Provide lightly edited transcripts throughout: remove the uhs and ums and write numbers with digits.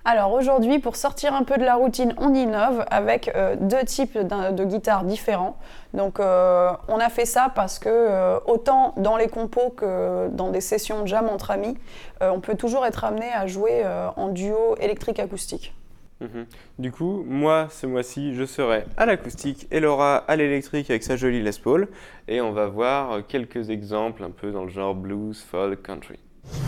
Alors aujourd'hui, pour sortir un peu de la routine, on innove avec deux types de guitares différents. Donc on a fait ça parce que autant dans les compos que dans des sessions de jam entre amis, on peut toujours être amené à jouer en duo électrique-acoustique. Du coup, moi, ce mois-ci, je serai à l'acoustique et Laura à l'électrique avec sa jolie Les Paul. Et on va voir quelques exemples un peu dans le genre blues, folk, country.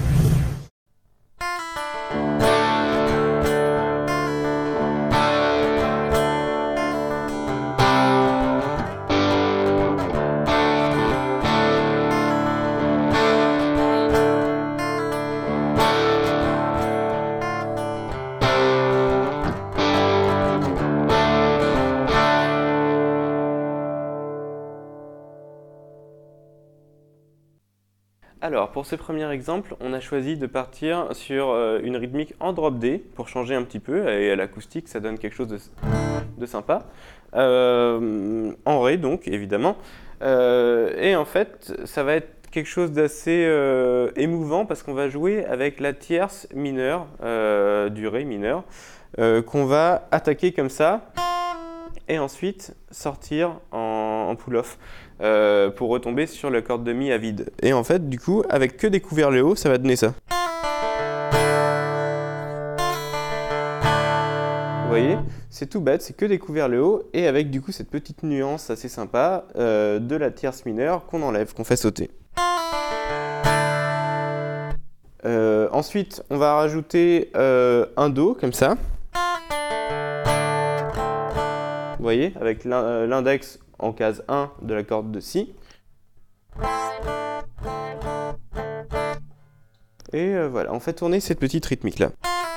Alors, pour ce premier exemple, on a choisi de partir sur une rythmique en drop D pour changer un petit peu, et à l'acoustique, ça donne quelque chose de sympa. En Ré, donc, évidemment. Et en fait, ça va être quelque chose d'assez émouvant parce qu'on va jouer avec la tierce mineure du Ré mineur qu'on va attaquer comme ça et ensuite sortir en pull-off pour retomber sur le corde de Mi à vide. Et en fait, du coup, avec que des couverts le haut, ça va donner ça. Vous voyez, c'est tout bête, c'est que des couverts le haut et avec du coup cette petite nuance assez sympa de la tierce mineure qu'on enlève, qu'on fait sauter. Ensuite, on va rajouter un Do comme ça. Vous voyez, avec l'index en case 1 de la corde de Si. Et voilà, on fait tourner cette petite rythmique là.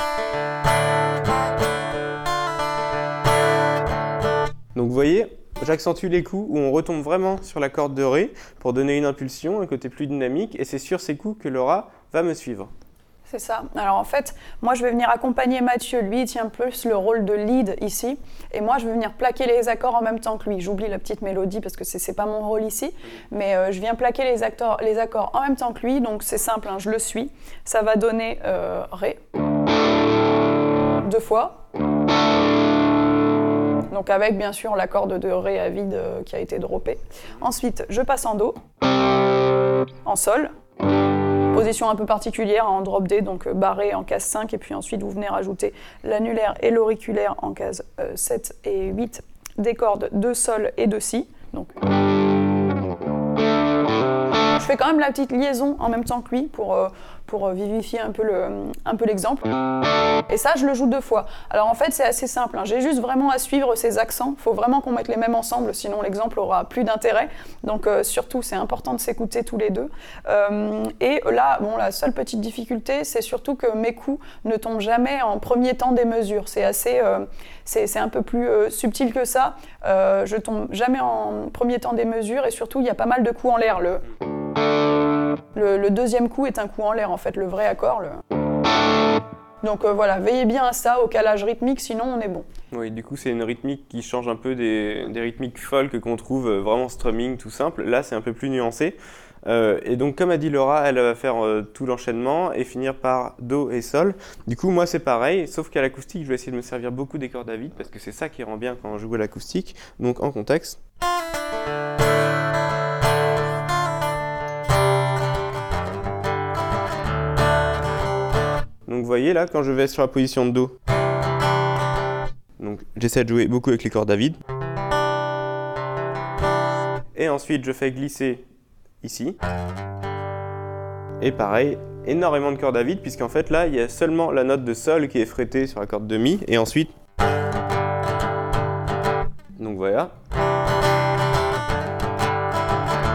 Donc vous voyez, j'accentue les coups où on retombe vraiment sur la corde de Ré pour donner une impulsion, un côté plus dynamique, et c'est sur ces coups que Laura va me suivre. C'est ça. Alors en fait, moi je vais venir accompagner Mathieu, lui il tient plus le rôle de lead ici, et moi je vais venir plaquer les accords en même temps que lui. J'oublie la petite mélodie parce que c'est pas mon rôle ici, mais je viens plaquer les accords en même temps que lui, donc c'est simple, hein, je le suis. Ça va donner Ré, 2 fois, donc avec bien sûr la corde de Ré à vide qui a été droppée. Ensuite, je passe en Do, en Sol, position un peu particulière en drop D, donc barré en case 5, et puis ensuite vous venez rajouter l'annulaire et l'auriculaire en case 7 et 8, des cordes de Sol et de Si. Donc, je fais quand même la petite liaison en même temps que lui pour vivifier un peu l'exemple. Et ça, je le joue 2 fois. Alors en fait, c'est assez simple, hein. J'ai juste vraiment à suivre ces accents. Il faut vraiment qu'on mette les mêmes ensemble, sinon l'exemple aura plus d'intérêt. Donc surtout, c'est important de s'écouter tous les deux. Et là, bon, la seule petite difficulté, c'est surtout que mes coups ne tombent jamais en premier temps des mesures. C'est assez, c'est un peu plus subtil que ça. Je tombe jamais en premier temps des mesures, et surtout, il y a pas mal de coups en l'air. Le deuxième coup est un coup en l'air, en fait, le vrai accord. Donc voilà, veillez bien à ça, au calage rythmique, sinon on est bon. Oui, du coup c'est une rythmique qui change un peu des rythmiques folk qu'on trouve vraiment strumming tout simple. Là c'est un peu plus nuancé. Et donc comme a dit Laura, elle va faire tout l'enchaînement et finir par Do et Sol. Du coup moi c'est pareil, sauf qu'à l'acoustique je vais essayer de me servir beaucoup des cordes à vide parce que c'est ça qui rend bien quand on joue à l'acoustique. Donc en contexte. Donc vous voyez là, quand je vais sur la position de Do, donc j'essaie de jouer beaucoup avec les cordes à vide. Et ensuite je fais glisser ici. Et pareil, énormément de cordes à vide, puisqu'en fait là, il y a seulement la note de Sol qui est frétée sur la corde de Mi. Et ensuite, donc voilà.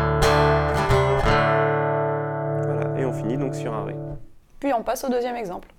Voilà, et on finit donc sur un Ré. Puis on passe au deuxième exemple.